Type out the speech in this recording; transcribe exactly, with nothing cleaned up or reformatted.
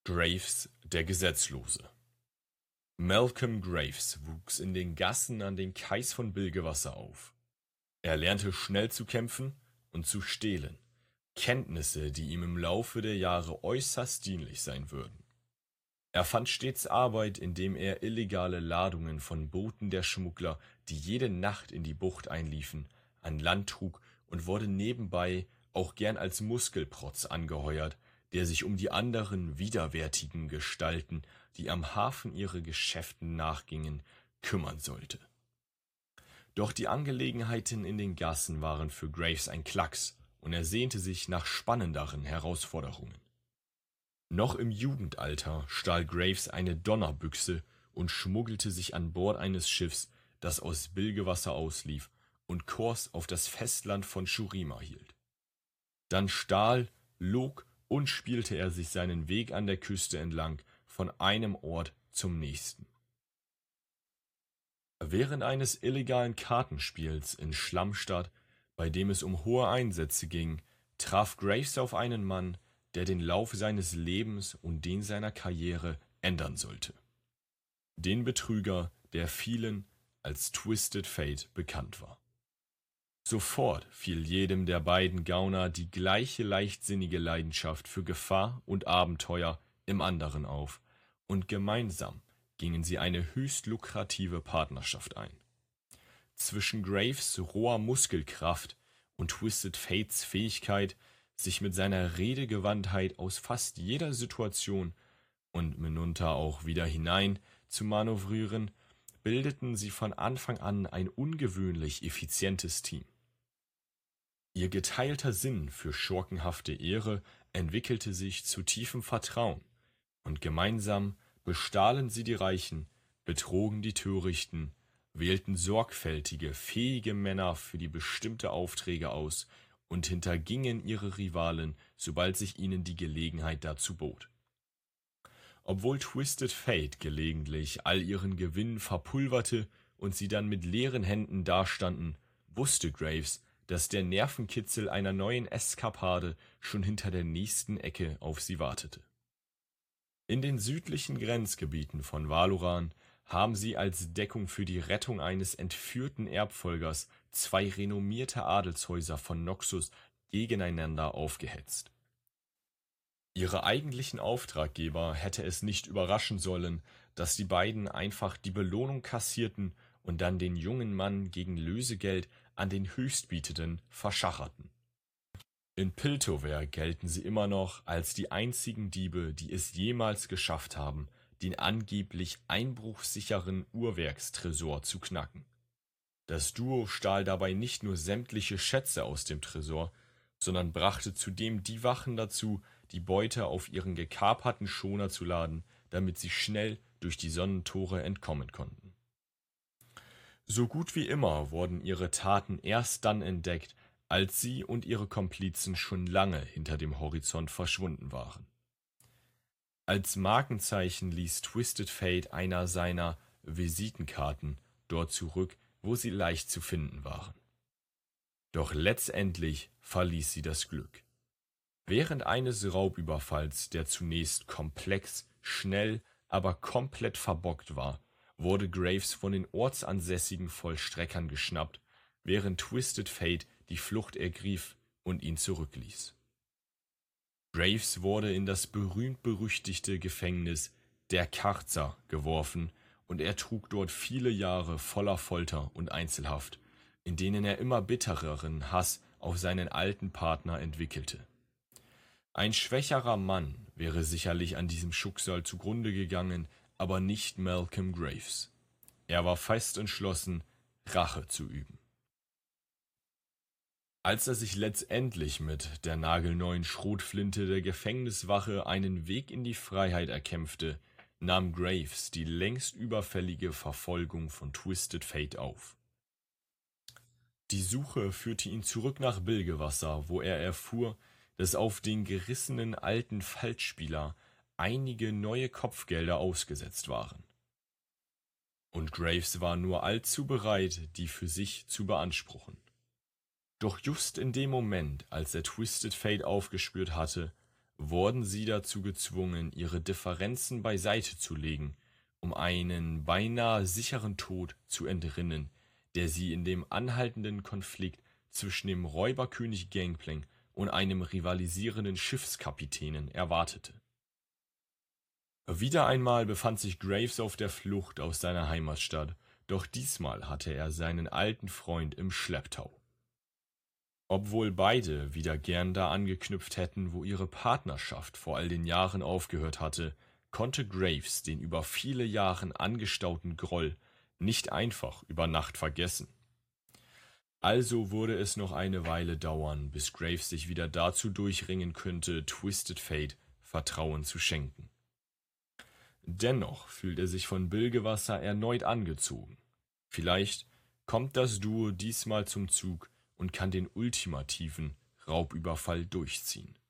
Graves, der Gesetzlose. Malcolm Graves wuchs in den Gassen an den Kais von Bilgewasser auf. Er lernte schnell zu kämpfen und zu stehlen, Kenntnisse, die ihm im Laufe der Jahre äußerst dienlich sein würden. Er fand stets Arbeit, indem er illegale Ladungen von Booten der Schmuggler, die jede Nacht in die Bucht einliefen, an Land trug und wurde nebenbei auch gern als Muskelprotz angeheuert, der sich um die anderen widerwärtigen Gestalten, die am Hafen ihre Geschäften nachgingen, kümmern sollte. Doch die Angelegenheiten in den Gassen waren für Graves ein Klacks, und er sehnte sich nach spannenderen Herausforderungen. Noch im Jugendalter stahl Graves eine Donnerbüchse und schmuggelte sich an Bord eines Schiffs, das aus Bilgewasser auslief und Kurs auf das Festland von Shurima hielt. Dann stahl, log und spielte er sich seinen Weg an der Küste entlang von einem Ort zum nächsten. Während eines illegalen Kartenspiels in Schlammstadt, bei dem es um hohe Einsätze ging, traf Graves auf einen Mann, der den Lauf seines Lebens und den seiner Karriere ändern sollte. Den Betrüger, der vielen als Twisted Fate bekannt war. Sofort fiel jedem der beiden Gauner die gleiche leichtsinnige Leidenschaft für Gefahr und Abenteuer im anderen auf, und gemeinsam gingen sie eine höchst lukrative Partnerschaft ein. Zwischen Graves' roher Muskelkraft und Twisted Fates Fähigkeit, sich mit seiner Redegewandtheit aus fast jeder Situation und mitunter auch wieder hinein zu manövrieren, bildeten sie von Anfang an ein ungewöhnlich effizientes Team. Ihr geteilter Sinn für schurkenhafte Ehre entwickelte sich zu tiefem Vertrauen, und gemeinsam bestahlen sie die Reichen, betrogen die Törichten, wählten sorgfältige, fähige Männer für die bestimmte Aufträge aus und hintergingen ihre Rivalen, sobald sich ihnen die Gelegenheit dazu bot. Obwohl Twisted Fate gelegentlich all ihren Gewinn verpulverte und sie dann mit leeren Händen dastanden, wusste Graves, dass der Nervenkitzel einer neuen Eskapade schon hinter der nächsten Ecke auf sie wartete. In den südlichen Grenzgebieten von Valoran haben sie als Deckung für die Rettung eines entführten Erbfolgers zwei renommierte Adelshäuser von Noxus gegeneinander aufgehetzt. Ihre eigentlichen Auftraggeber hätte es nicht überraschen sollen, dass die beiden einfach die Belohnung kassierten und dann den jungen Mann gegen Lösegeld an den Höchstbietenden verschacherten. In Piltover gelten sie immer noch als die einzigen Diebe, die es jemals geschafft haben, den angeblich einbruchsicheren Uhrwerkstresor zu knacken. Das Duo stahl dabei nicht nur sämtliche Schätze aus dem Tresor, sondern brachte zudem die Wachen dazu, die Beute auf ihren gekaperten Schoner zu laden, damit sie schnell durch die Sonnentore entkommen konnten. So gut wie immer wurden ihre Taten erst dann entdeckt, als sie und ihre Komplizen schon lange hinter dem Horizont verschwunden waren. Als Markenzeichen ließ Twisted Fate einer seiner Visitenkarten dort zurück, wo sie leicht zu finden waren. Doch letztendlich verließ sie das Glück. Während eines Raubüberfalls, der zunächst komplex, schnell, aber komplett verbockt war, wurde Graves von den ortsansässigen Vollstreckern geschnappt, während Twisted Fate die Flucht ergriff und ihn zurückließ. Graves wurde in das berühmt-berüchtigte Gefängnis der Karzer geworfen, und er trug dort viele Jahre voller Folter und Einzelhaft, in denen er immer bittereren Hass auf seinen alten Partner entwickelte. Ein schwächerer Mann wäre sicherlich an diesem Schicksal zugrunde gegangen, aber nicht Malcolm Graves. Er war fest entschlossen, Rache zu üben. Als er sich letztendlich mit der nagelneuen Schrotflinte der Gefängniswache einen Weg in die Freiheit erkämpfte, nahm Graves die längst überfällige Verfolgung von Twisted Fate auf. Die Suche führte ihn zurück nach Bilgewasser, wo er erfuhr, dass auf den gerissenen alten Falschspieler einige neue Kopfgelder ausgesetzt waren. Und Graves war nur allzu bereit, die für sich zu beanspruchen. Doch just in dem Moment, als er Twisted Fate aufgespürt hatte, wurden sie dazu gezwungen, ihre Differenzen beiseite zu legen, um einen beinahe sicheren Tod zu entrinnen, der sie in dem anhaltenden Konflikt zwischen dem Räuberkönig Gangplank und einem rivalisierenden Schiffskapitänen erwartete. Wieder einmal befand sich Graves auf der Flucht aus seiner Heimatstadt, doch diesmal hatte er seinen alten Freund im Schlepptau. Obwohl beide wieder gern da angeknüpft hätten, wo ihre Partnerschaft vor all den Jahren aufgehört hatte, konnte Graves den über viele Jahre angestauten Groll nicht einfach über Nacht vergessen. Also würde es noch eine Weile dauern, bis Graves sich wieder dazu durchringen könnte, Twisted Fate Vertrauen zu schenken. Dennoch fühlt er sich von Bilgewasser erneut angezogen. Vielleicht kommt das Duo diesmal zum Zug und kann den ultimativen Raubüberfall durchziehen.